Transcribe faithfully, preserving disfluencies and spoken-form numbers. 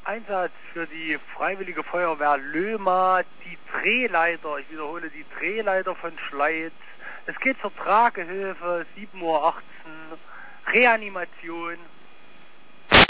Einsatz für die Freiwillige Feuerwehr Löhma, die Drehleiter, ich wiederhole, die Drehleiter von Schleiz. Es geht zur Tragehilfe, sieben Uhr achtzehn, Reanimation.